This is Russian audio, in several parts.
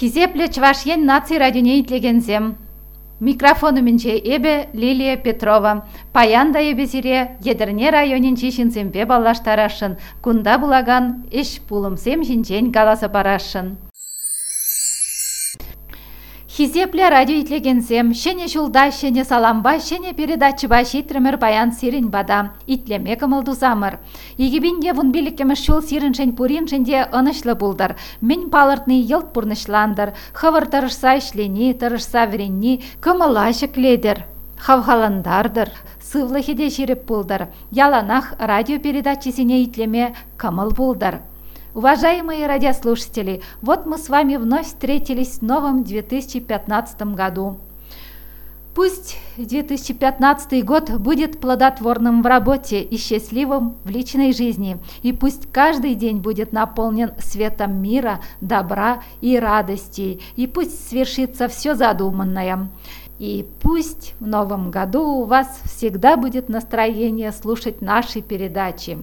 Хизепле Чвашьен наци радионе итлегензем. Микрофону минче эбе Лилия Петрова. Паянда ебезире Едерне районен чишинзембе баллаштарашын. Кунда булаган эш пулымсем жинчен галаса барашын. Хизепле радио итлегенсем, шене жулда, шене саламба, шене передачыба шитример баян сирин бада, итлеме кымылду замыр. Егибинде вун биліккеміш шул сириншен пуриншенде ынышлы булдар, мен палыртны йылт пурнышландыр, хывыр тырышса ишлени, тырышса веренни, кымыла шекледер. Хавхаландардыр, сывлы хеде жиріп булдар, яланах радио передачесіне итлеме кымыл булдар. Уважаемые радиослушатели, вот мы с вами вновь встретились в новом 2015 году. Пусть 2015 год будет плодотворным в работе и счастливым в личной жизни, и пусть каждый день будет наполнен светом мира, добра и радости, и пусть свершится все задуманное. И пусть в новом году у вас всегда будет настроение слушать наши передачи.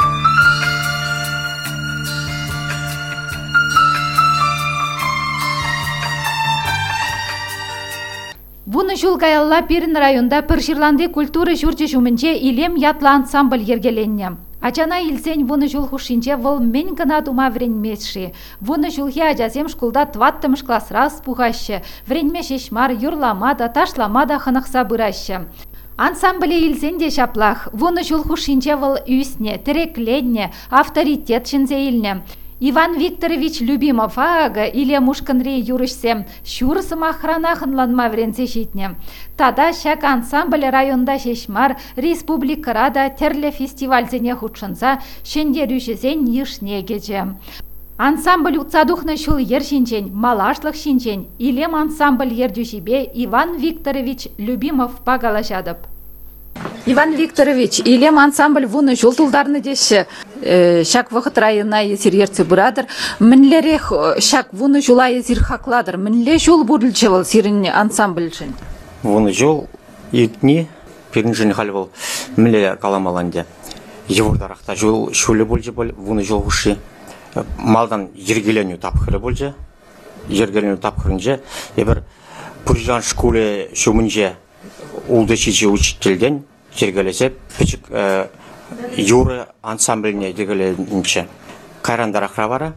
Вуны жулгаялла Пирин районда Пырширланды культуры жүрчі жүмінче илем ятлы ансамбль ергеленне. Ачана илсен вуны жул хушинче вол мен гына дума вренмешши. Вуны жулхи ажасем шкулда тваттымыш классрас пугаще. Вренме шешмар юрламада, ташламада хынықса бұраще. Ансамбле илсен де шаплах. Вуны жул хушинче вол үсне, тірекленне, авторитет шинзе Иван Викторович Любимов ага или мушканри юрышсем шурысым охранахынланма вренсе шитне. Тада шак ансамбль районда шешмар республикарада терле фестивальзене худшынса шендерюшесен ешне кече. Ансамбль уцадухны шул ер шинчен, малашлық шинчен, илем ансамбль ердюшибе Иван Викторович Любимов пагалашадып. Иван Викторович, илем ансамбль вуны жолтулдарны деші, шак вақыт райына есір ерці бұрадыр, мінлерек шак вуны жула есір хақладыр, мінле жол бұрылчывыл сирін ансамбль жын? Вуны жол етіне перін жын қал бол, мінле каламаланде. Евордарақта жол шөлі болжы бол, вуны жол ғышы, малдан ергелену тапқыры болжы, ергелену тапқырынжы, ебір пұржан школы шөмінже улдышычы учителден жергелесеп, пічік юры ансамбліне дегеленінші. Қайрандар ақрабара,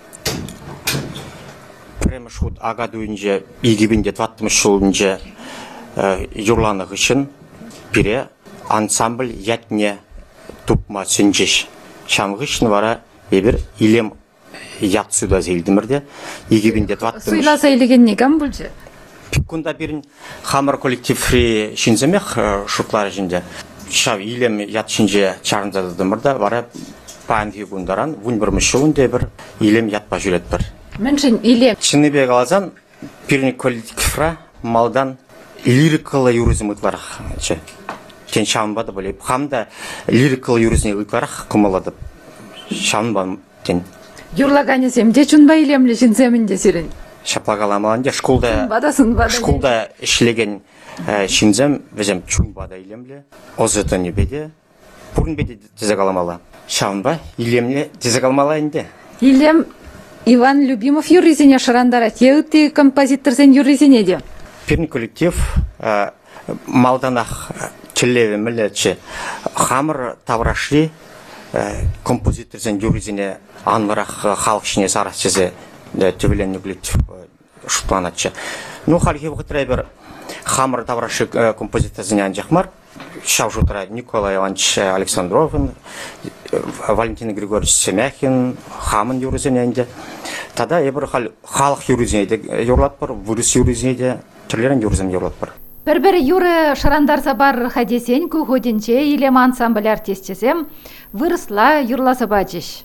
преміш худ агадуынже, игібінде тваттымыш шулынже юрланы ғышын, біре ансамбль ятне тупма сүнжеш. Шамғышын вара ебір илем ят суда зейлдімірде, игібінде тваттымыш. Суйла зейлеген негам бұлжы? Күнда бірін хамыр коллективри шинземех шутлары жінде. Шав илем ят шинже чарындадыдымырда вара паанги күндаран вун бір мүшілінде бір илем ятпа жүрет бір. Міншін илем? Шыны бе қалазан бірін коллективра малдан лирикалы юризм ұтларық. Кен шамбады біліп. Хамда лирикалы юризм ұтларық құмаладып. Шамбан тен. Юрлаганесем, де чунба илемлі шинземінде сирен? Шаплагаламаланде школда ішлеген шинзем везем чунбада илемле, озыты небеде, пурн беде тезегаламала. Шаунба илемле тезегаламала инде. Илем Иван Любимов юризине шарандарат, еуты композиторзен юризине де. Пирн коллектив малданах челлеве мілетші хамыр таврашли композиторзен юризине анлырақ халықшыне сарасчезе төбеленні коллектив шутланатшы. Ну, халихи вғытрай бір хамыр таврашы композиторзіне анжақмар. Шау жутра Николай Иванович Александровын, Валентин Григорьевич Семяхин, хамын юризіне анде. Тада ебір халық юризіне де юрлат бар, вырыс юризіне де түрлерін юризім юрлат бар. Бір-бір юры шарандарса бар хадесен көходенче илем ансамбль артистесем вырысла юрласа бачыш.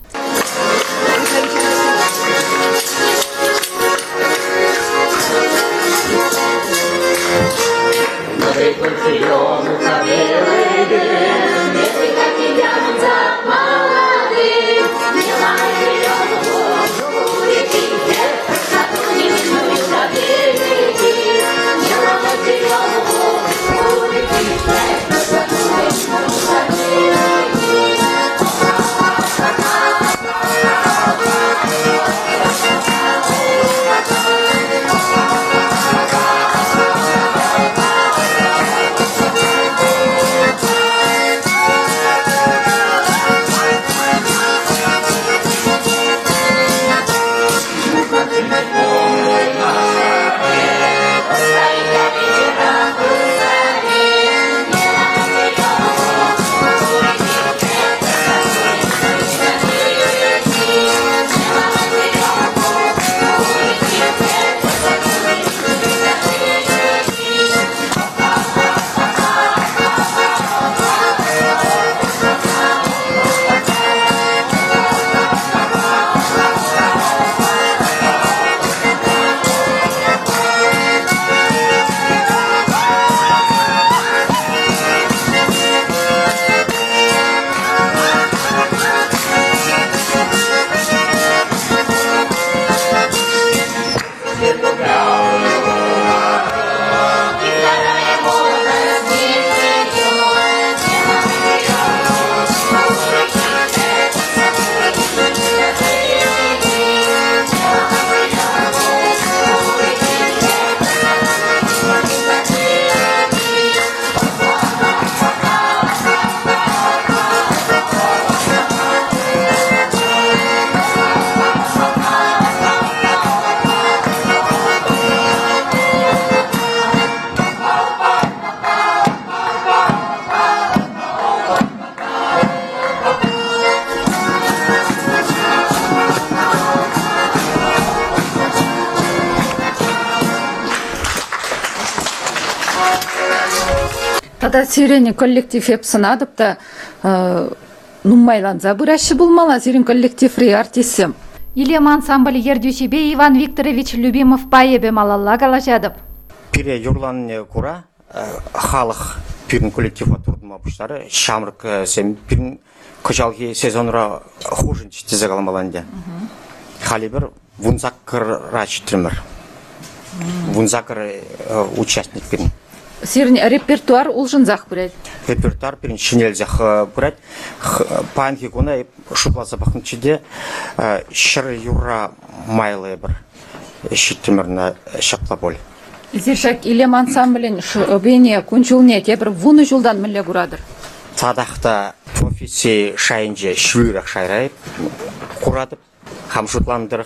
Тада сирени коллектив епсынадып та нуммайланза бураши булмала сирен коллективри артистсем. Илем ансамбль ердюшибе Иван Викторович Любимов паебе малалла галажадып. Пире юрланне кура халық пирин коллектива турдума буштары шамрык сем пирин кожалги сезонра хужинч тизе каламаланде. Халибер вунзакыр рачтример. Вунзакыр участник пирин. Сирен репертуар улжынзах бурет. Репертуар пирин шинелзах бурет. Панки куна шутласа бахнчиде шыр юра майлы бір шиттимерна шаплабол. Зиршак Илем ансамблен бене кунчулне тебір вуны жылдан мілі құрадыр. Тадақта профессия шайынже шүлірек шайрайып құрадып, хамшутландырық.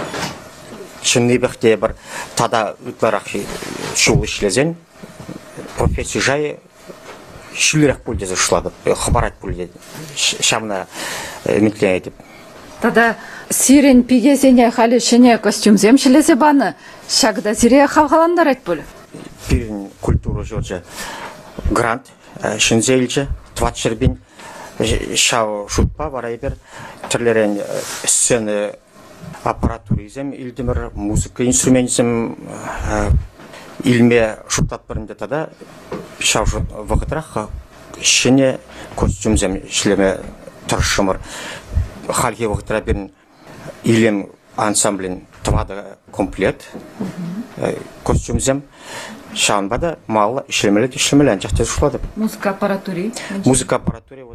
Чынныбық бір тада үтларақ шул ішлезен. Профессия жай шүлірек бүлдезі шыладып, қыбарат бүлдезі. Шамына мүтлен етіп. Тада сирен пигесене халі шыне костюмзем шілесе баны, шагда сире хавхаландар айт бөлі. Пирин культура жоржа грант, шынзелжі, тватшырбин, шау шутпа барайбер, түрлерен сцены аппаратуризм, илдімір, музыка инструментизм, илме шуттат бірінде тада, шау шут вағытырақ, шыне костюмзем шлеме тұршымыр. Халге вағытыра бірін Илем ансамблен твада комплект, костюмзем, шанбада малы ішлемелі анчақты жұшылады. Музыка аппаратури? Музыка аппаратури.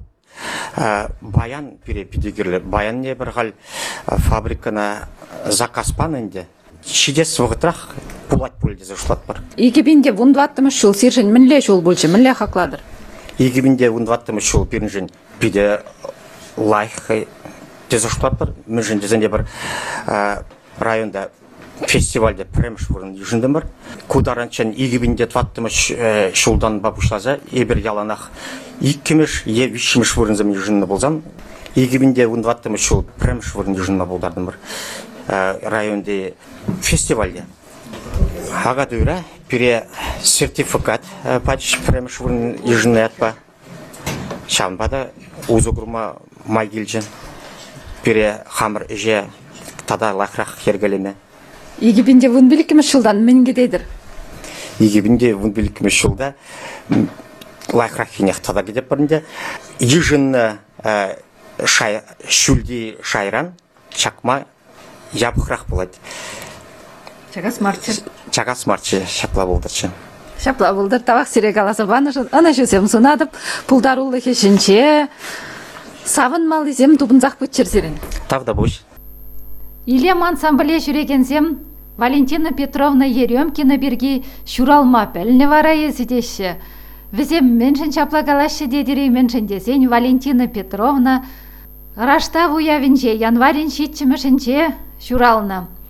Баян педигерлі. Баян не бір ғал фабрикана закаспан әнде. Шидес вағытырақ пулат пөлде жұшылады бар. Егебінде вұндваттымыз шыл сержен мінле жол бөлші, мінле хақладыр? Егебінде вұндваттымыз шыл біріншін педе лайқы тезоштат бар. Мен жендезенде бір районда фестивальде премш бұрын ежінді бар. Кударанчан егебінде тваттымыш шулдан бабушлаза, ебір яланақ иккемеш, вишімеш бұрын зем ежінді болзам. Егебінде вұндваттымыш шул премш бұрын ежінді болдардың бар. Районде фестивальде. Ага дүйра, пире сертификат пачыш премш бұрын ежінді атпа. Шанбада узугрума майгилжен. Пире хамыр же тада лақрақ кергелеме. Егебінде вұн білікіміз жылдан мінге дейдір? Егебінде вұн білікіміз жылда лақрақ кенек тада кедеп бірінде. Ежінні шүлді шайран, чакма ябықрақ болады. Чагас марчы? Чагас марчы шапла болдырчы. Шапла болдыр, табақ сирек аласы баны ана жөсем сұнадып, пұлдар ұлы кешінше, савын мал десем тубынзақ бөтчер сирен. Тавда бұш. Илем ансамбле жүрегензем, Валентина Петровна Еремкина бірге шуралма пәліне вара езідеші. Візем меншін шапла қалашы дедірей меншін десен Валентина Петровна рашта уявінше январин шетчімішінше шурална.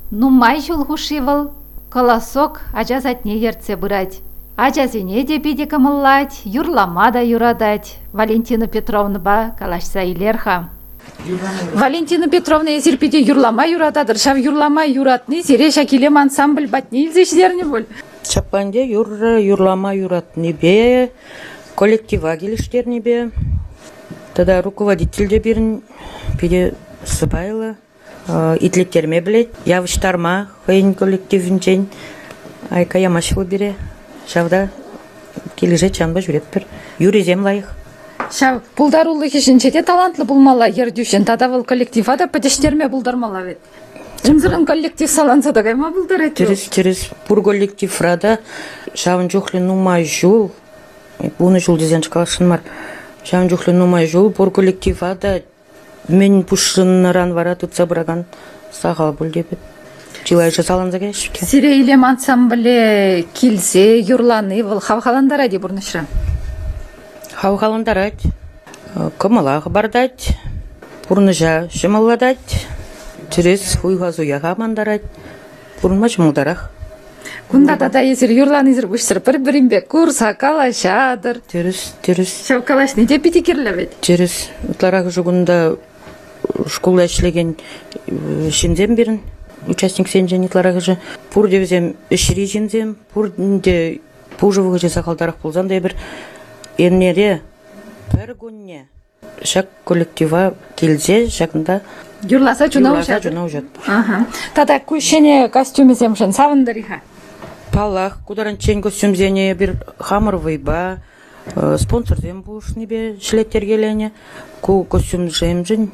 Нумай шулхушивал, колосок ажазатне ерце бырать. Ажазине де биде кымыллать, юрламада юрадать. Валентина Петровна ба калашса илерха. Валентина Петровна езерпиде юрлама юратадыр, шав юрлама юратны, зере шакилем ансамбль батне илзешдерне бол. Чапанде юрлама юратны бе, коллектива келиштерне бе. Тогда руководитель де бирін пиде сыбайлы, итлеттерме білет, явыштарма хойын коллективінчен, айка ямашылы бере, шавда кележе чанба жүретпір, юрезем лайық. Шав, бұлдарулы кешінчеде талантлы бұлмала ердюшен, тада бұл коллектива да пәтештерме бұлдармала вет. Жымзырын коллектив саланса да қайма бұлдар әтті? Через бұр коллектив рада, шавын жоқлы нумай жол, бұны жол дезен шқалашын мар, шавын жоқлы нумай жол, бұр коллектива да мен пұшыныран вара тұтса бұраган сағал бұл дебет. Чилай жасаланза кешіпке. Сире илем ансамбле килсе, юрланы, бұл хавхаландара де бұрнышыра? Хавхаландарать, кымалағы бардать, бұрныжа шымалладать, через хуйға зуяға мандарать, бұрынма шымалдарақ. Кунда да езір юрлан езір бұшсыр бір-бірінбе курса, калашадыр. Теріс. Шау калаш не де бетекерлі Теріс. Ұтларақ жүгінді школда әшілеген шындем берін. Участник сен және ұтларақ жы. Пұр девізем үшірі жындем. Пұр де пұжывығы жы сақалдарақ болзандай бір ернере бір күнне шак коллектива келзе жақында юрласа жуна ұжат. Тада күшене костюмезем жын савындарыға? Палах, кударан чен костюмзене бір хамыровый ба, спонсорзем бұлышны бе шлеттер келене, костюм жемжін,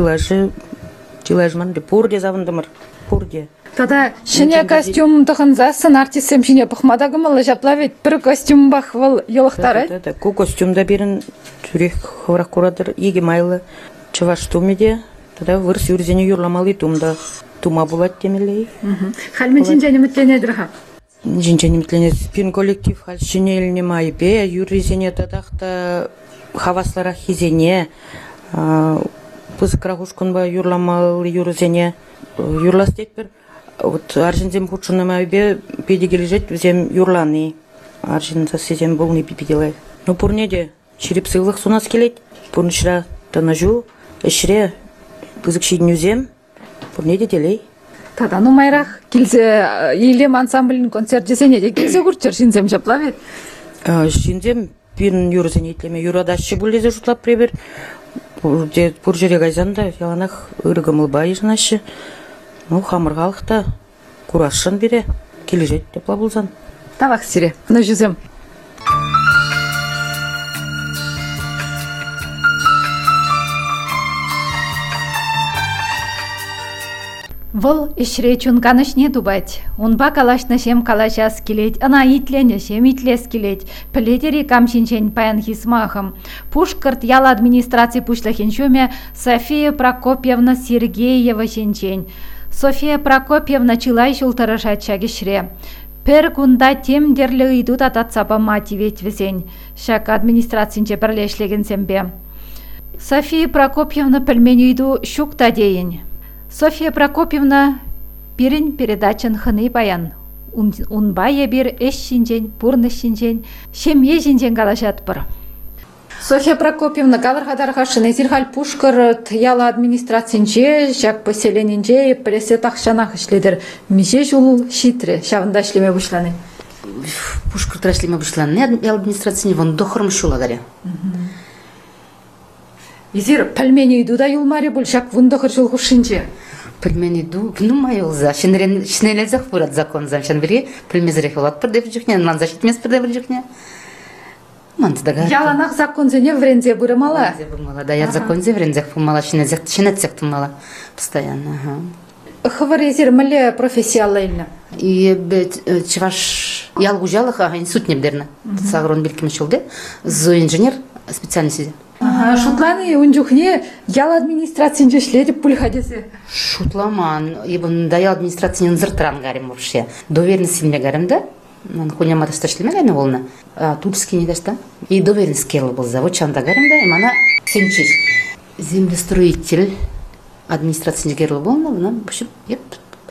чилажман де пурде завындымыр, пурде. Тада шене костюм тұхынза сын артистсем шене бұқмадағымылы жаплавет бір костюм бақвыл елықтары? Ку костюмда берін түрек хыврақ құрадыр, еге майлы чываш тумеде, тада вырс юрзене юрламалы тумда тума булат темелей. Халмен жинжәне мүтленедір ға? Жинжәне мүтленедір. Пин коллектив хал шинеліне майбе, юрзене тадақта хаваслара хизене, пызықырақ ұшқынба юрламалы юрзене юрластет бір. Вот аржинзем худшыны майбе педигележет взем юрланы. Аржинза сезем бұл не пипеделай. Ну пурнеде шерепсылық сунас келет, пурнышыра танажу, ішіре пызық шейдін үзем, пурнеде делей. Тада нумайрақ келсе елем ансамблін концерт жесене де келсе күртчер жинзем жаплавет? Жинзем пин юрзен етлеме юрадашы бұлезе жұтлап пребер. Пур жере гайзанда яланақ ұрығымыл бай жынашы. Ну, хамырғалықта курашын бере, кележет деп лабылзан. Тавақ сире, құны жүзем. Вұл ішре чунканышне дубать. Унба калашны шем калашас келет, ана итлене шем итлес келет. Пілетері камшинчен паян хисмахым. Пушкарт ял администрации пушлахин шуме София Прокопьевна Сергеева шенчен. София Прокопьевна чилай шултарашат шагишре. Пер кунда темдерлі идут ататсапа мотивет весен. Шак администрацинче бірлешлеген сембе. София Прокопьевна пельмени иду шукта дейін. София Прокопьевна пирин передачан хыны баян. Унбая бир эш шинжен, пурны шинжен, шемье шинжен калашат бір. София Прокопьевна калырхадарха шынезирхал пушкар яла администрацинче, жак поселенинче пресе тақшанақ ішледір. Меже жул шитре, шавында ішлеме бұшланы? Пушкар ішлеме бұшланы, яла администрацинче вон дохырым шуладаре. Изир пәлмені иду да юлмаре бұл, жак вұндықыр жыл құшынче? Пельмени ду, гнумай олза. Шинелезах вырат закон за. Шан бери, пельмезрех олат пердев жүхне, нан защитмес пердев жүхне. Яланақ закон зене врензе бұрымала? Врензе бұрымала, да, я закон зе врензех бұрымала, шинетсек тумала постоянно. Хывыр езір мүлі профессиялы елі? И чеваш ялгу жалых, институт небдерна. Сағырон белкеме шылды. Зо инженер специальности. Шутланы унжухне ял администрациян жешлеріп пульхадесі? Шутламан. Да ял администрациян зыртыран гарим вообще. Доверенность сильме гарим, да? Хуня матаста шлеме гарим волна. Тульский не дашта. И доверенность керл был за. Вот чанда гарим, да? И мана сенчиш. Землестроитель администрациян керл волна. Вообще,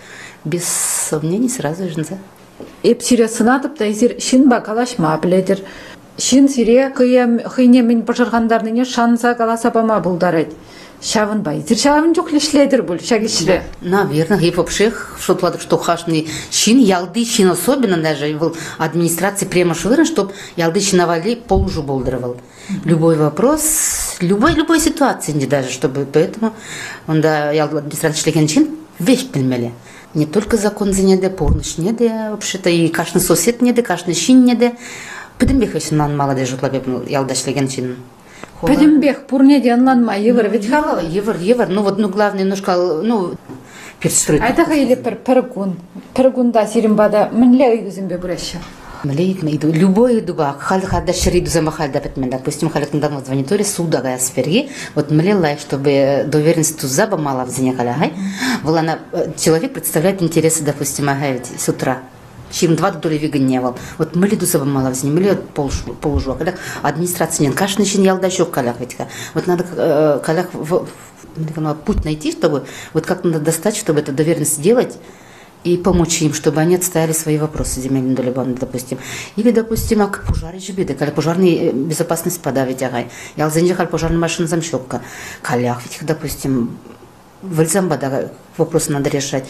без сомнений сразу жынса. Эп сире сынатып та изир шин ба калашма биледир. Шин сире хыйне мен пожаргандарныне шанса каласапама булдарайт. Шавын ба изир шавын жок лешледир бул шагишре. Наверное, и вообще, что хашный шин, ялды шин особенно даже в администрации прямо швырен, чтоб ялды шиновали полужу болдырывал. Любой вопрос, любой ситуации, не даже, чтобы поэтому он да ялды администрации шлеген чин вещь пельмели. Не только закон за неде, порныш неде, вообще-то и кашный сосед неде, кашный шин неде. Пыдымбех вещь нам молодежь жутлабеп ялда шлеген чин. Педимбех пурнеде анланма евр ведь хала. Евр, ну главное немножко, перестроить. Айтаха или перегунда сиримбада мэнле идузимбе буреща. Млеет иду. Любой иду ба. Хада шериду за махальда петмен. Допустим, халек недавно звонит то ли суда гая сферги. Вот млела, чтобы доверенность тузаба мала в зене халяхай. Волана человек представляет интересы, допустим, с утра. Чем 2 доли гневал. Вот мы лиду за мало в ней, полужу. Когда администрация не каждый чин ялда еще калях ведь. Вот надо калях путь найти, чтобы вот как надо достать, чтобы эту доверенность сделать и помочь им, чтобы они отстояли свои вопросы земельные доли банды, допустим. Или, допустим, как пожары жибиды, когда пожарная безопасность подавить агай. Я алзенже халь пожарная машина замщепка. Калях ведь, допустим, в Эльзамбада вопросы надо решать.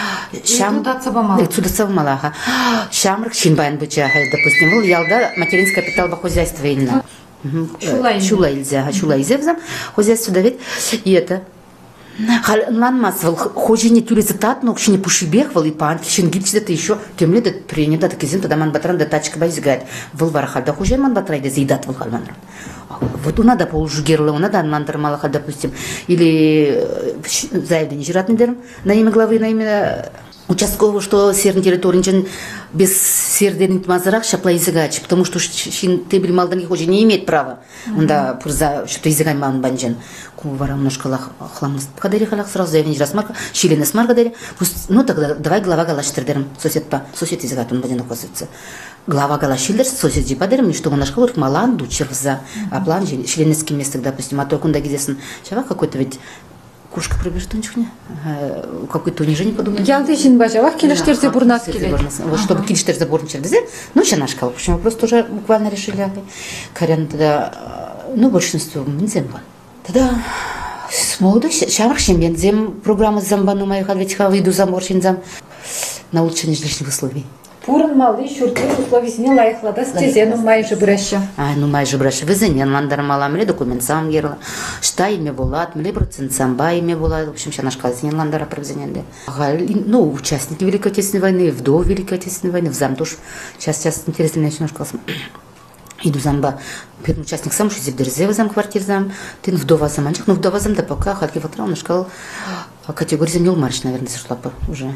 Цудаться малаха. Шамрак шинбайн бычахай, допустим, был ялда материнское капиталово хозяйство ильна. Чула Ильзя взял хозяйство давить. И это. Ланмасвал хожине тюризатат, но не пушибехвал и панки, шингильчи это еще темле да принято, так изин тогда манбатран да тачка байзгает. Вылварахада хожен манбатрай да заедат валхалманран. Вот у надо полужгерла, у надо мандр малаха, допустим, или заявление жиратный дерм на имя главы, на имя участкового, что серный территорий без сердерных мазарах шапла языгач, потому что ты был малдан хожи не имеет права, он да пурза что языгай ман банджен, кувара немножко хламус, кадери халах сразу заявление жирасмарка, щелина смарка дери, ну тогда давай глава галаштердерм, сосед языгает он банджен оказывается. Глава галашилдер сосед джипадерм, что он нашел малан дучервза, а план членский место, допустим, а только он дагизесен, чавак какой-то ведь кушка пробежит не, какое-то унижение подумать. Я тысяч бачавах килиштерзе бурнас килет. Вот чтобы килиштерзе бурн чердезе, ну сейчас наш кал, почему просто уже буквально решили, Карян тогда, ну большинство не земба. Тогда с молодостью, шамршим я зем программа замбану моих ответил, выйду заморщин зам на улучшение жилищных условий. Пурн малый шурты условия лайхлада стезену майже бреща. Ну майже бреща. Везенен ландар мала мле документ сам герла. Шта имя булат, мле процент самба имя булат. В общем, сейчас наш казнен ландара провезенен. Ну участники Великой Отечественной войны, вдов Великой Отечественной войны, в зам тоже. Сейчас интересно мне наш класс. Иду замба. Первый участник сам что зебдерзе зам квартир зам. Ты вдова заманчик, но вдова зам да пока хатки фатрал наш кал категория земел марш, наверное, сошла бы уже.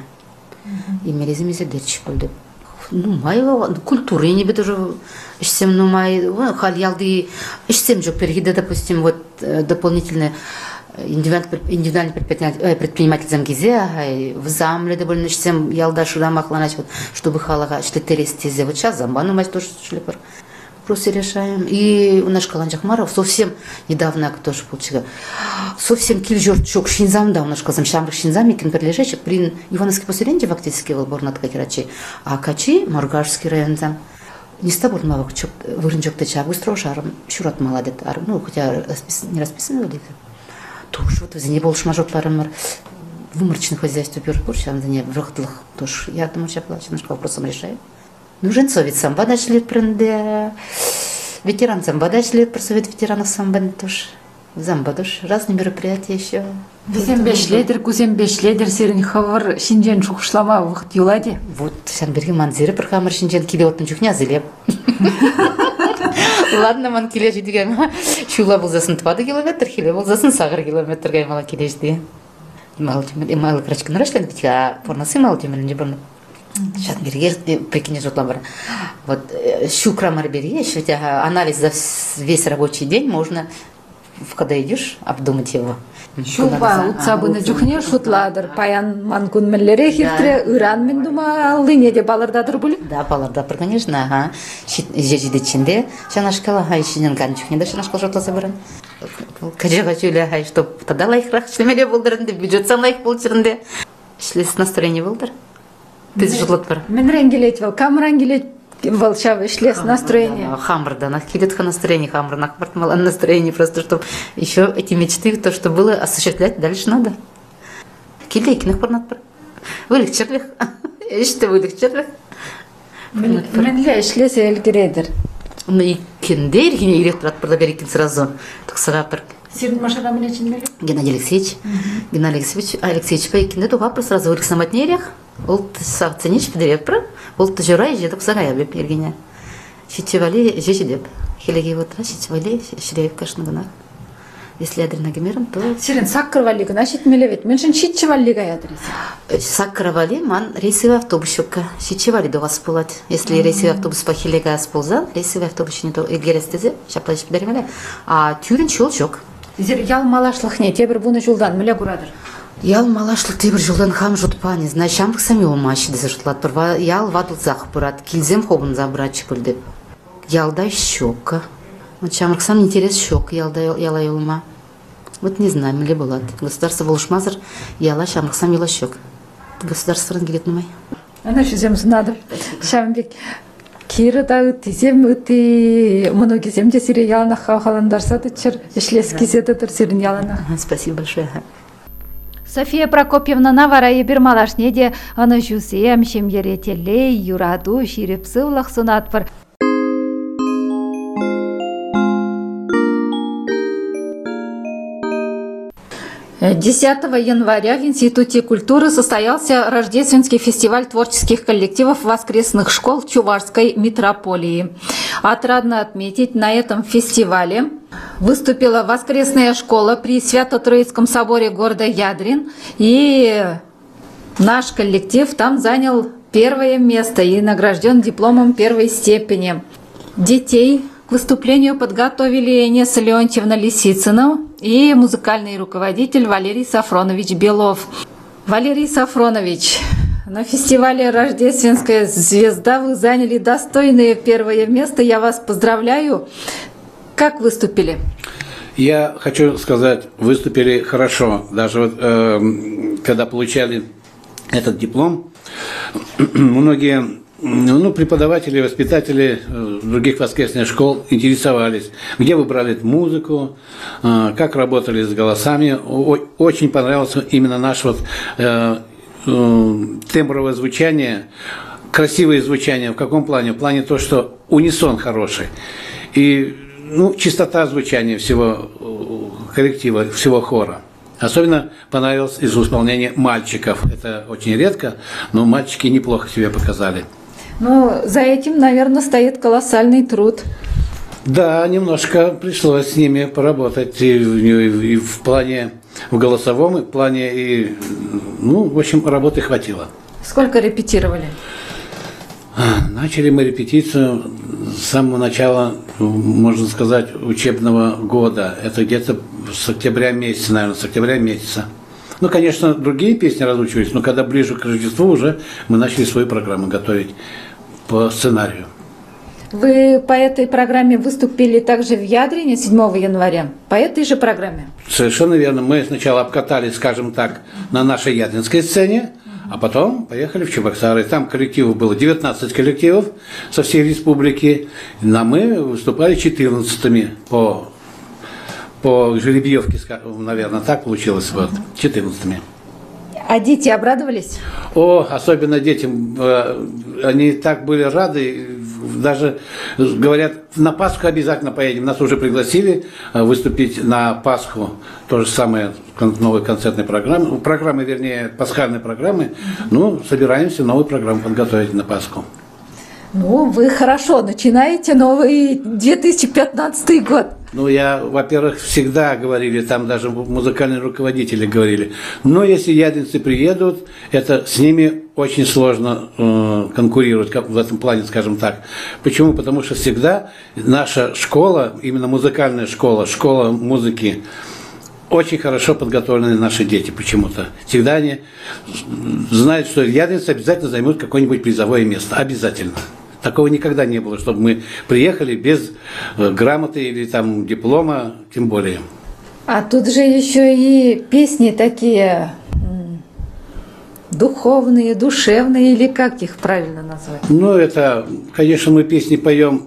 И мерезами зедерчик пойду. Ну, моего культуры не бы уже всем, ну, май, халялды, всем же перегида, допустим, вот дополнительные индивидуальный предприниматель замгизе, в замле довольно всем ялда шурамах ланач, вот, чтобы халага, что терестизе, вот сейчас замбану мать тоже шлепар. Вопросы решаем. И у нас Каланчах Маров совсем недавно тоже получила. Совсем кильжор чок шинзам да у нас казам шамрак шинзам икен прилежащий при Ивановский поселении фактически волбор над Качи, а Качи Маргашский район там. Не стабор мавок чок вырнчок теча быстро шаром шурат молодец, ну хотя не расписано вроде. Тоже вот за не больше мажотларым выморочных хозяйств перекурс, а за не врахтлых тоже. Я думаю, сейчас плачу, наш вопросом решаю. Ну, женцовец самба начали пренде, ветеран самба начали про совет ветеранов самба тоже, замба тоже, разные мероприятия еще. Везем бешледер, кузем бешледер, серин хавар, шинжен шухшлама вахт юлади. Вот, шанберги манзиры про хамар шинжен килеотын чухня зелеп. Ладно, ман килеш идем, чула был засын 2 километр, хиле был засын сагыр километр гай мала килеш ди. Мало крачка нарашлен, ведь я порнасы мало темелен не был. Сейчас берег, прикинь, жутла. Вот щукрамар берег, анализ за весь рабочий день можно, когда идешь, обдумать его. Щупа, утсабыны жухне шутладыр, паян манкун мэллере хиртре, иран мен дума алды, неде балардадыр были? Да, балардадыр, конечно, ага. Жежиде чинде, шанашкала, хай шинен ганчухне, да шанашкал жутла забырын. Кажега чуле, хай, чтоб тогда лайхрах шлемеле болдырынды, бюджет сам лайх болчырынды. Шлес настроение болдыр. Ты жутлат бар. Мен рангелет вал, кам рангелет вал шав ишлес настроение. Хамбарда, на кидет настроение, хамбар на квартмал настроение, просто чтобы еще эти мечты, то, что было, осуществлять дальше надо. Килейкиных парнат бар. Вылегчерлих. Иште вылегчерлих. Мен ишлес элгередер. Ну и киндер, кине ирек турат барда берекин сразу. Туксага бар. Сирин машина мен için мели? Геннадий Алексеевич пейкинде туга бар сразу вылек самотнерях. Ол савценич пидереп бар. Ол тужурай же туксага я беп ергене. Шичевали жечи деп. Хелеги утра шичевали ширек кашныгына. Если ядрена гемером, то... Сирин саккырвали гына шитмелевет. Мен шин шитчевали га ядресе. Саккырвали ман рейсовый автобус шокка. Шичевали догас булат. Если рейсовый автобус по хилега асползан, рейсовый автобус не то герестезе, шаплачып беремеле. А тюрин чул жок. Зир ял малашлық не, тебір бұны жылдан мүлі құрадыр. Ял малашлық тебір жылдан хам жұтпа, не знаю, шамбық сами олмашыды зажытлат. Ял вадылзақ бұрат, килзем хобын забрачы күлдеп. Ялдай щока. Вот шамбық сам интерес щок, ялай олма. Вот не знаю, мүлі болат. Государство болышмазыр, яла шамбық сам яла щок. Государство рангелет нумай. Ана шүзем сынадыр. Шамбек. Кирі да үтізем үті мұны кезем де сире яланақ қауқаландарса дұтшыр ішлес кезеді тұр сирін яланақ. Спасибо большое. София Прокопьевна варайы бір малашне де аны жүсем шемеретелей юраду ширепсы ұлақ сунат бір. 10 января в Институте культуры состоялся рождественский фестиваль творческих коллективов воскресных школ Чувашской метрополии. Отрадно отметить, на этом фестивале выступила воскресная школа при Свято-Троицком соборе города Ядрин, и наш коллектив там занял первое место и награжден дипломом первой степени. Детей к выступлению подготовили Инесса Леонтьевна Лисицына и музыкальный руководитель Валерий Сафронович Белов. Валерий Сафронович, на фестивале «Рождественская звезда» вы заняли достойное первое место. Я вас поздравляю. Как выступили? Я хочу сказать, выступили хорошо. Даже вот, когда получали этот диплом, многие преподаватели, воспитатели других воскресных школ интересовались, где вы брали эту музыку, как работали с голосами. Очень понравился именно наш вот тембровое звучание, красивое звучание. В каком плане? В плане того, что унисон хороший. И чистота звучания всего коллектива, всего хора. Особенно понравилось из исполнения мальчиков. Это очень редко, но мальчики неплохо себя показали. За этим, наверное, стоит колоссальный труд. Да, немножко пришлось с ними поработать и в плане в голосовом, и в плане в общем, работы хватило. Сколько репетировали? Начали мы репетицию с самого начала, можно сказать, учебного года. Это где-то с октября месяца, наверное, с октября месяца. Конечно, другие песни разучивались, но когда ближе к Рождеству уже мы начали свою программу готовить по сценарию. Вы по этой программе выступили также в Ядрине 7 января? По этой же программе? Совершенно верно. Мы сначала обкатались, скажем так, на нашей ядринской сцене, а потом поехали в Чебоксары. Там коллективов было 19 коллективов со всей республики, а мы выступали 14-ми по жеребьевке, наверное, так получилось, 14-ми. А дети обрадовались? Особенно детям. Они так были рады. Даже говорят, на Пасху обязательно поедем. Нас уже пригласили выступить на Пасху. То же самое, новой концертной программы, вернее, пасхальной программы. Собираемся новую программу подготовить на Пасху. Вы хорошо начинаете новый 2015 год. Я, во-первых, всегда говорили, там даже музыкальные руководители говорили, если ядринцы приедут, это с ними очень сложно конкурировать, как в этом плане, скажем так. Почему? Потому что всегда наша школа, именно музыкальная школа, школа музыки, очень хорошо подготовлены наши дети почему-то. Всегда они знают, что ядринцы обязательно займут какое-нибудь призовое место. Обязательно. Такого никогда не было, чтобы мы приехали без грамоты или там диплома, тем более. А тут же еще и песни такие духовные, душевные или как их правильно назвать? Ну, это, конечно, мы песни поем,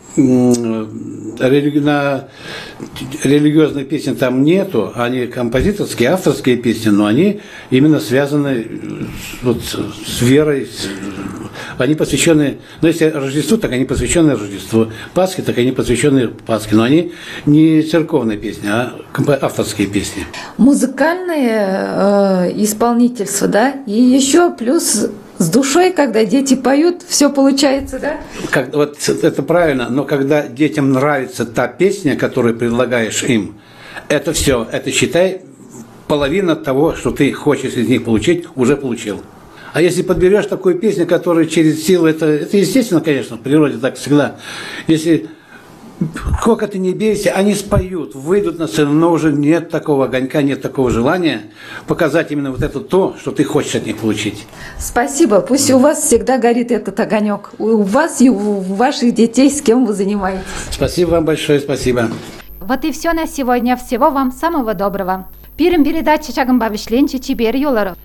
религиозные песни там нету, они композиторские, авторские песни, но они именно связаны вот с верой, они посвящены, ну, если Рождеству, так они посвящены Рождеству, Пасхе, так они посвящены Пасхе, но они не церковные песни, а авторские песни. Музыкальное исполнительство, да, и еще плюс с душой, когда дети поют, все получается, да? Вот это правильно, но когда детям нравится та песня, которую предлагаешь им, это все, это считай, половина того, что ты хочешь из них получить, уже получил. А если подберешь такую песню, которая через силу, это естественно, конечно, в природе так всегда. Если сколько ты не бейся, они споют, выйдут на сцену, но уже нет такого огонька, нет такого желания показать именно вот это то, что ты хочешь от них получить. Спасибо. Пусть у вас всегда горит этот огонек. У вас и у ваших детей, с кем вы занимаетесь. Спасибо вам большое, спасибо. Вот и все на сегодня. Всего вам самого доброго. Пирим передачи чагым бавишленчи чибер юларов.